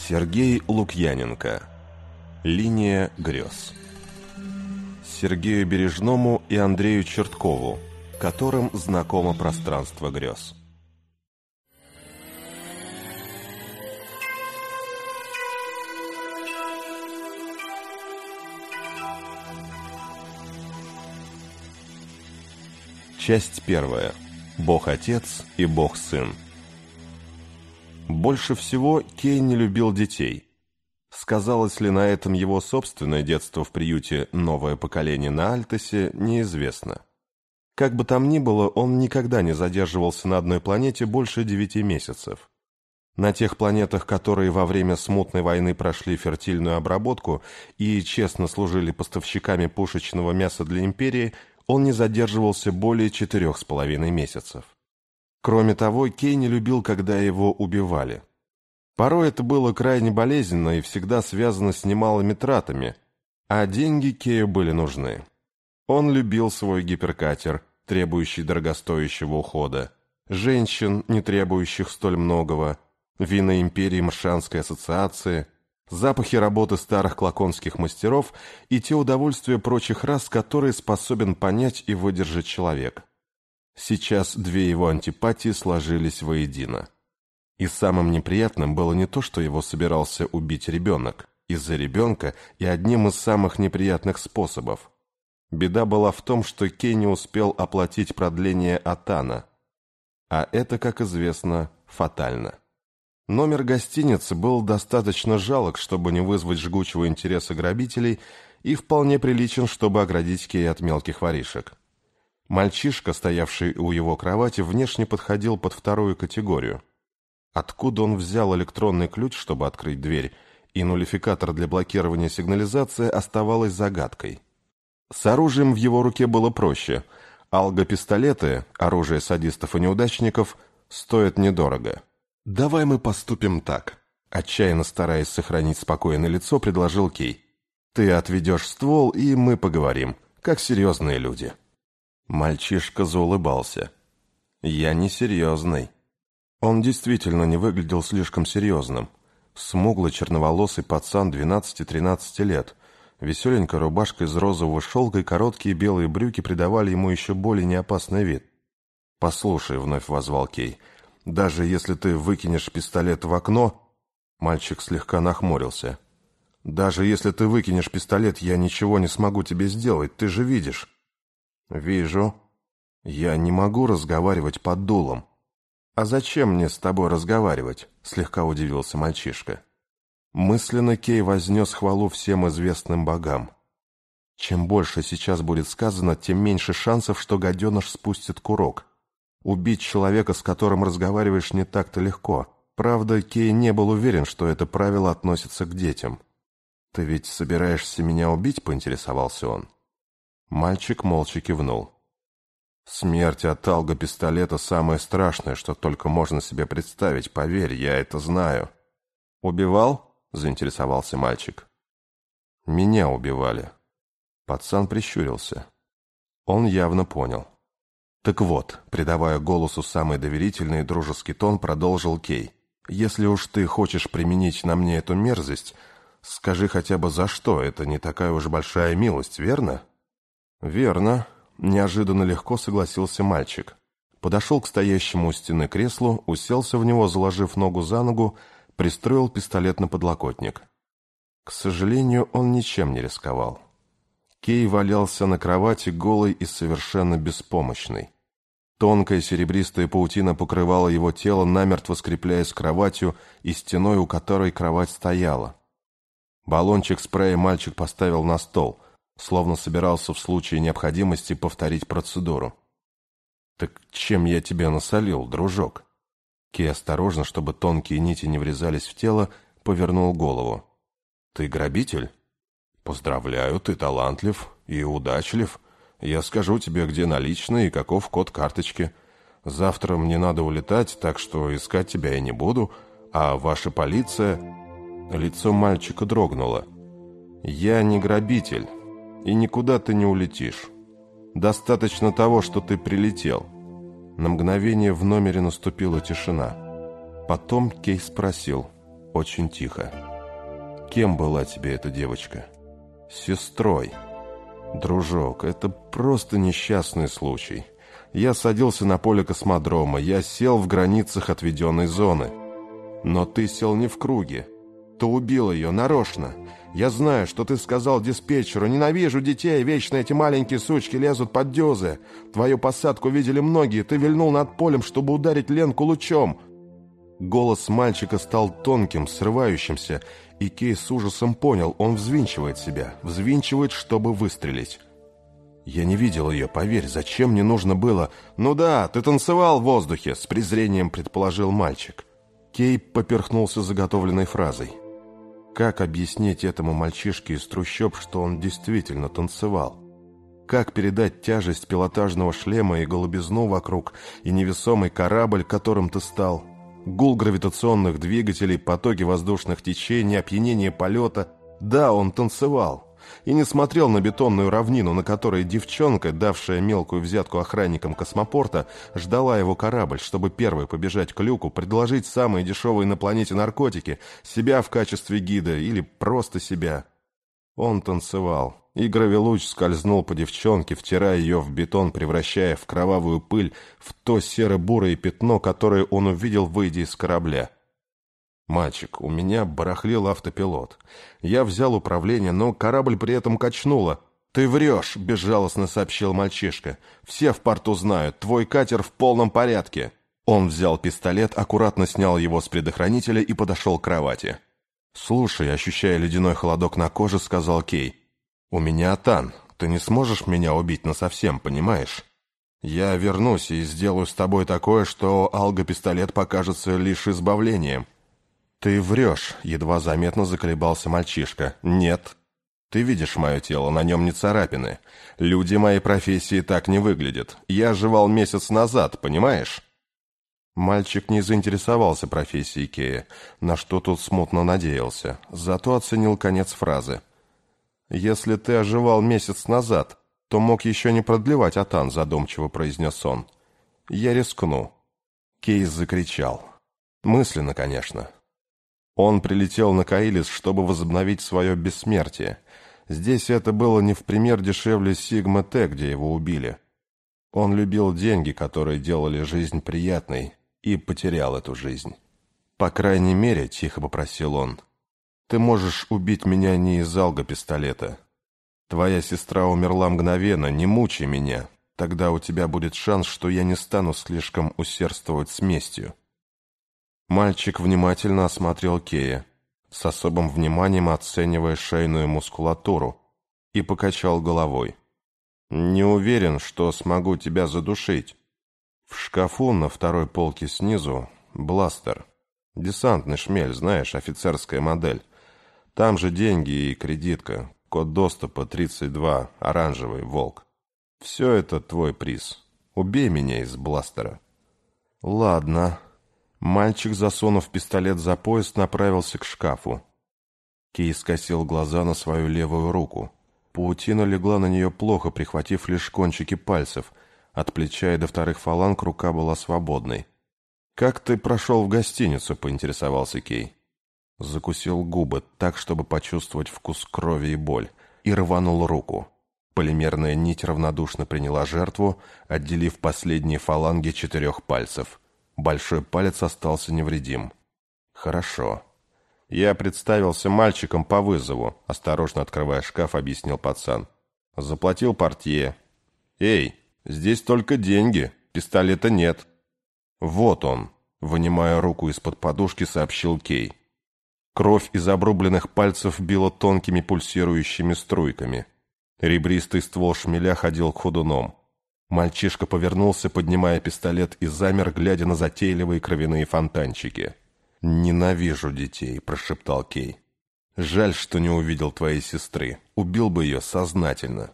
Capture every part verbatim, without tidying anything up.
Сергей Лукьяненко. Линия грез. Сергею Бережному и Андрею Черткову, которым знакомо пространство грез. Часть первая. Бог-Отец и Бог-Сын. Больше всего Кей не любил детей. Сказалось ли на этом его собственное детство в приюте «Новое поколение» на Альтосе, неизвестно. Как бы там ни было, он никогда не задерживался на одной планете больше девяти месяцев. На тех планетах, которые во время смутной войны прошли фертильную обработку и честно служили поставщиками пушечного мяса для империи, он не задерживался более четырех с половиной месяцев. Кроме того, Кей не любил, когда его убивали. Порой это было крайне болезненно и всегда связано с немалыми тратами, а деньги Кею были нужны. Он любил свой гиперкатер, требующий дорогостоящего ухода, женщин, не требующих столь многого, вина империи Маршанской ассоциации, запахи работы старых клаконских мастеров и те удовольствия прочих рас, которые способен понять и выдержать человек. Сейчас две его антипатии сложились воедино. И самым неприятным было не то, что его собирался убить ребенок, из-за ребенка и одним из самых неприятных способов. Беда была в том, что Кей не успел оплатить продление Атана, а это, как известно, фатально. Номер гостиницы был достаточно жалок, чтобы не вызвать жгучего интереса грабителей, и вполне приличен, чтобы оградить Кея от мелких воришек. Мальчишка, стоявший у его кровати, внешне подходил под вторую категорию. Откуда он взял электронный ключ, чтобы открыть дверь, и нулификатор для блокирования сигнализации, оставалось загадкой. С оружием в его руке было проще. Алго-пистолеты, оружие садистов и неудачников, стоят недорого. «Давай мы поступим так», — отчаянно стараясь сохранить спокойное лицо, предложил Кей. «Ты отведешь ствол, и мы поговорим, как серьезные люди». Мальчишка заулыбался. «Я не серьезный». Он действительно не выглядел слишком серьезным. Смуглый черноволосый пацан двенадцати-тринадцати лет. Веселенькая рубашка из розового шелка и короткие белые брюки придавали ему еще более неопасный вид. «Послушай», — вновь воззвал Кей, — «даже если ты выкинешь пистолет в окно...» Мальчик слегка нахмурился. «Даже если ты выкинешь пистолет, я ничего не смогу тебе сделать, ты же видишь». «Вижу. Я не могу разговаривать под дулом». «А зачем мне с тобой разговаривать?» — слегка удивился мальчишка. Мысленно Кей вознес хвалу всем известным богам. Чем больше сейчас будет сказано, тем меньше шансов, что гаденыш спустит курок. Убить человека, с которым разговариваешь, не так-то легко. Правда, Кей не был уверен, что это правило относится к детям. «Ты ведь собираешься меня убить?» — поинтересовался он. Мальчик молча кивнул. «Смерть от алго-пистолета самое страшное, что только можно себе представить, поверь, я это знаю». «Убивал?» — заинтересовался мальчик. «Меня убивали». Пацан прищурился. Он явно понял. «Так вот», — придавая голосу самый доверительный и дружеский тон, продолжил Кей, «если уж ты хочешь применить на мне эту мерзость, скажи хотя бы за что, это не такая уж большая милость, верно?» «Верно», — неожиданно легко согласился мальчик. Подошел к стоящему у стены креслу, уселся в него, заложив ногу за ногу, пристроил пистолет на подлокотник. К сожалению, он ничем не рисковал. Кей валялся на кровати голый и совершенно беспомощный. Тонкая серебристая паутина покрывала его тело, намертво скрепляясь с кроватью и стеной, у которой кровать стояла. Баллончик спрея мальчик поставил на стол, словно собирался в случае необходимости повторить процедуру. «Так чем я тебе насолил, дружок?» Кей осторожно, чтобы тонкие нити не врезались в тело, повернул голову. «Ты грабитель?» «Поздравляю, ты талантлив и удачлив. Я скажу тебе, где наличные и каков код карточки. Завтра мне надо улетать, так что искать тебя я не буду, а ваша полиция...» Лицо мальчика дрогнуло. «Я не грабитель, и никуда ты не улетишь. Достаточно того, что ты прилетел». На мгновение в номере наступила тишина. Потом Кей спросил: очень тихо. «Кем была тебе эта девочка?» «Сестрой». «Дружок, это просто несчастный случай. Я садился на поле космодрома, я сел в границах отведенной зоны. Но ты сел не в круге. Ты убил ее нарочно. Я знаю, что ты сказал диспетчеру: ненавижу детей, вечно эти маленькие сучки лезут под дюзы. Твою посадку видели многие, ты вильнул над полем, чтобы ударить Ленку лучом». Голос мальчика стал тонким, срывающимся, и Кей с ужасом понял, он взвинчивает себя, взвинчивает, чтобы выстрелить. «Я не видел ее, поверь, зачем мне нужно было...» «Ну да, ты танцевал в воздухе», — с презрением предположил мальчик. Кей поперхнулся заготовленной фразой. Как объяснить этому мальчишке из трущоб, что он действительно танцевал? Как передать тяжесть пилотажного шлема и голубизну вокруг, и невесомый корабль, которым ты стал? Гул гравитационных двигателей, потоки воздушных течений, опьянение полета. Да, он танцевал. И не смотрел на бетонную равнину, на которой девчонка, давшая мелкую взятку охранникам космопорта, ждала его корабль, чтобы первой побежать к люку, предложить самые дешевые на планете наркотики, себя в качестве гида или просто себя. Он танцевал, и гравилуч скользнул по девчонке, втирая ее в бетон, превращая в кровавую пыль, в то серо-бурое пятно, которое он увидел, выйдя из корабля. «Мальчик, у меня барахлил автопилот. Я взял управление, но корабль при этом качнуло». «Ты врешь», — безжалостно сообщил мальчишка. «Все в порту знают, твой катер в полном порядке». Он взял пистолет, аккуратно снял его с предохранителя и подошел к кровати. «Слушай», — ощущая ледяной холодок на коже, сказал Кей. «У меня Атан. Ты не сможешь меня убить насовсем, понимаешь? Я вернусь и сделаю с тобой такое, что алго-пистолет покажется лишь избавлением». «Ты врешь», — едва заметно заколебался мальчишка. «Нет. Ты видишь мое тело, на нем не царапины. Люди моей профессии так не выглядят. Я оживал месяц назад, понимаешь?» Мальчик не заинтересовался профессией Кея, на что тут смутно надеялся, зато оценил конец фразы. «Если ты оживал месяц назад, то мог еще не продлевать Атан», — задумчиво произнес он. «Я рискну». Кейс закричал. Мысленно, конечно. Он прилетел на Каилис, чтобы возобновить свое бессмертие. Здесь это было не в пример дешевле Сигма-Т, где его убили. Он любил деньги, которые делали жизнь приятной, и потерял эту жизнь. «По крайней мере, — тихо попросил он, — ты можешь убить меня не из алго-пистолета. Твоя сестра умерла мгновенно, не мучай меня. Тогда у тебя будет шанс, что я не стану слишком усердствовать с местью». Мальчик внимательно осмотрел Кея, с особым вниманием оценивая шейную мускулатуру, и покачал головой. «Не уверен, что смогу тебя задушить. В шкафу на второй полке снизу бластер. Десантный шмель, знаешь, офицерская модель. Там же деньги и кредитка, код доступа тридцать два, оранжевый, волк. Все это твой приз. Убей меня из бластера». «Ладно». Мальчик, засунув пистолет за пояс, направился к шкафу. Кей скосил глаза на свою левую руку. Паутина легла на нее плохо, прихватив лишь кончики пальцев. От плеча и до вторых фаланг рука была свободной. «Как ты прошел в гостиницу?» — поинтересовался Кей. Закусил губы так, чтобы почувствовать вкус крови и боль, и рванул руку. Полимерная нить равнодушно приняла жертву, отделив последние фаланги четырех пальцев. Большой палец остался невредим. «Хорошо. Я представился мальчиком по вызову», — осторожно открывая шкаф, объяснил пацан. «Заплатил портье. Эй, здесь только деньги, пистолета нет». «Вот он», — вынимая руку из-под подушки, сообщил Кей. Кровь из обрубленных пальцев била тонкими пульсирующими струйками. Ребристый ствол шмеля ходил ходуном. Мальчишка повернулся, поднимая пистолет, и замер, глядя на затейливые кровяные фонтанчики. «Ненавижу детей», — прошептал Кей. «Жаль, что не увидел твоей сестры. Убил бы ее сознательно».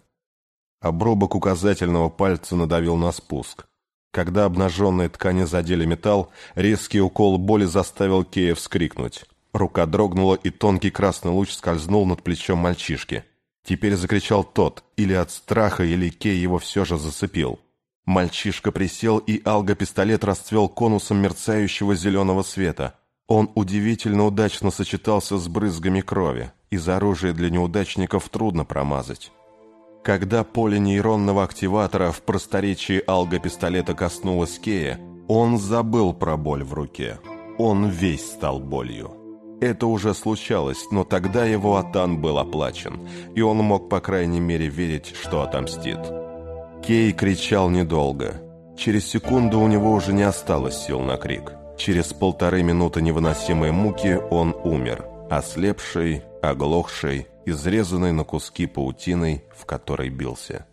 Обрубок указательного пальца надавил на спуск. Когда обнаженные ткани задели металл, резкий укол боли заставил Кея вскрикнуть. Рука дрогнула, и тонкий красный луч скользнул над плечом мальчишки. Теперь закричал тот, или от страха, или Кей его все же зацепил. Мальчишка присел, и алго-пистолет расцвел конусом мерцающего зеленого света. Он удивительно удачно сочетался с брызгами крови. Из оружия для неудачников трудно промазать. Когда поле нейронного активатора в просторечии алго-пистолета коснулось Кея, он забыл про боль в руке. Он весь стал болью. Это уже случалось, но тогда его Атан был оплачен, и он мог, по крайней мере, верить, что отомстит. Кей кричал недолго. Через секунду у него уже не осталось сил на крик. Через полторы минуты невыносимой муки он умер, ослепший, оглохший, изрезанный на куски паутиной, в которой бился.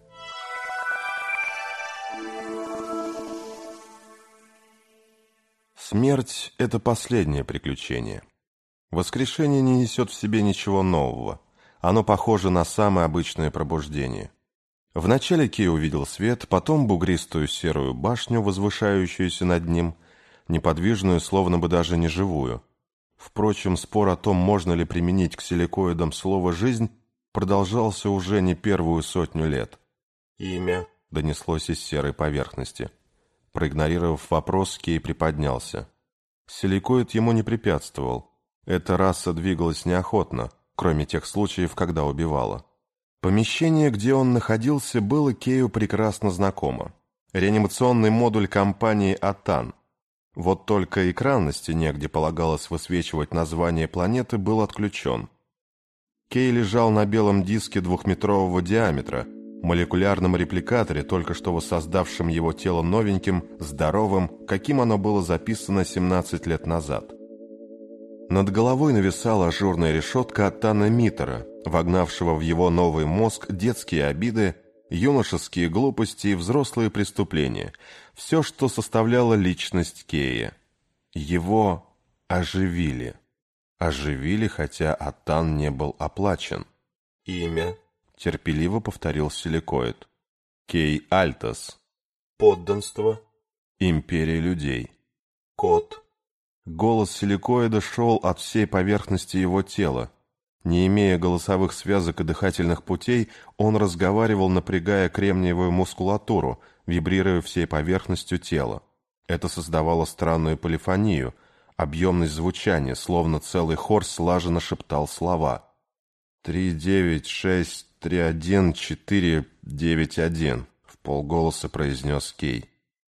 Смерть – это последнее приключение. Воскрешение не несет в себе ничего нового. Оно похоже на самое обычное пробуждение. Вначале Кей увидел свет, потом бугристую серую башню, возвышающуюся над ним, неподвижную, словно бы даже не живую. Впрочем, спор о том, можно ли применить к силикоидам слово «жизнь», продолжался уже не первую сотню лет. «Имя?» – донеслось из серой поверхности. Проигнорировав вопрос, Кей приподнялся. Силикоид ему не препятствовал. Эта раса двигалась неохотно, кроме тех случаев, когда убивала. Помещение, где он находился, было Кею прекрасно знакомо. Реанимационный модуль компании «Атан». Вот только экран на стене, где полагалось высвечивать название планеты, был отключен. Кей лежал на белом диске двухметрового диаметра, молекулярном репликаторе, только что воссоздавшем его тело новеньким, здоровым, каким оно было записано семнадцать лет назад. Над головой нависала ажурная решетка Атана Миттера, вогнавшего в его новый мозг детские обиды, юношеские глупости и взрослые преступления, все, что составляло личность Кея. Его оживили. Оживили, хотя Атан не был оплачен. «Имя?» – терпеливо повторил силикоид. «Кей Альтос». «Подданство?» «Империя людей». «Код?» Голос силикоида шел от всей поверхности его тела. Не имея голосовых связок и дыхательных путей, он разговаривал, напрягая кремниевую мускулатуру, вибрируя всей поверхностью тела. Это создавало странную полифонию, объемность звучания, словно целый хор слаженно шептал слова. «Три, девять, шесть, три, один, четыре, девять, один», — вполголоса произнес Кей.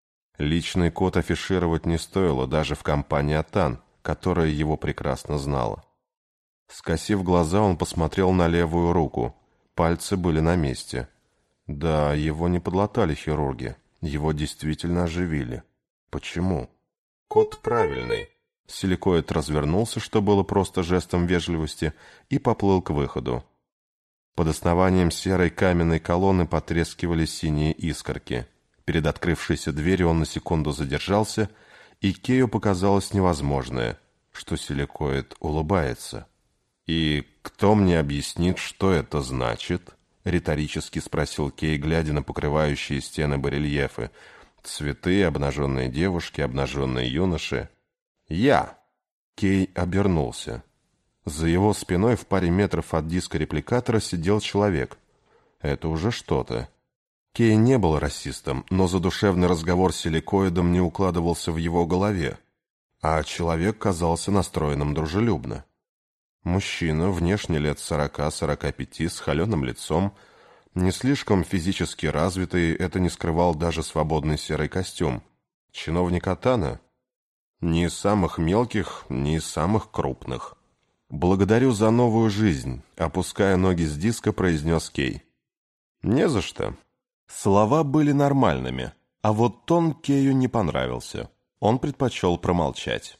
Личный код афишировать не стоило даже в компании Атан, которая его прекрасно знала. Скосив глаза, он посмотрел на левую руку. Пальцы были на месте. Да, его не подлатали хирурги. Его действительно оживили. Почему? Код правильный. Силикоид развернулся, что было просто жестом вежливости, и поплыл к выходу. Под основанием серой каменной колонны потрескивали синие искорки. Перед открывшейся дверью он на секунду задержался, и Кею показалось невозможное, что силикоид улыбается. «И кто мне объяснит, что это значит?» — риторически спросил Кей, глядя на покрывающие стены барельефы. Цветы, обнаженные девушки, обнаженные юноши. «Я!» Кей обернулся. За его спиной в паре метров от диска репликатора сидел человек. Это уже что-то. Кей не был расистом, но задушевный разговор с силикоидом не укладывался в его голове, а человек казался настроенным дружелюбно. Мужчина, внешне лет сорока-сорока пяти, с холеным лицом, не слишком физически развитый, это не скрывал даже свободный серый костюм. Чиновник Атана? Ни из самых мелких, ни из самых крупных. «Благодарю за новую жизнь», — опуская ноги с диска, произнес Кей. «Не за что». Слова были нормальными, а вот тон Кею не понравился. Он предпочел промолчать.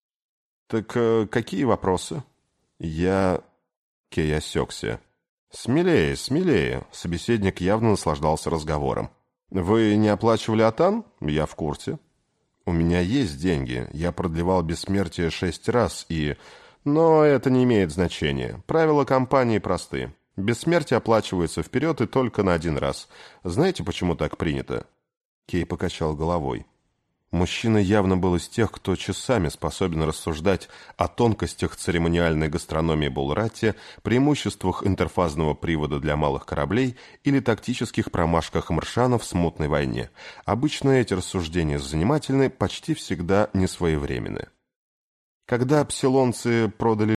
«Так э, какие вопросы?» «Я...» Кей осекся. «Смелее, смелее!» Собеседник явно наслаждался разговором. «Вы не оплачивали Атан? Я в курсе. У меня есть деньги. Я продлевал бессмертие шесть раз и... Но это не имеет значения. Правила компании просты. Бессмертие оплачивается вперед и только на один раз. Знаете, почему так принято?» Кей покачал головой. Мужчина явно был из тех, кто часами способен рассуждать о тонкостях церемониальной гастрономии Булратти, преимуществах интерфазного привода для малых кораблей или тактических промашках маршанов в смутной войне. Обычно эти рассуждения занимательны, почти всегда несвоевременны. Когда псилонцы продали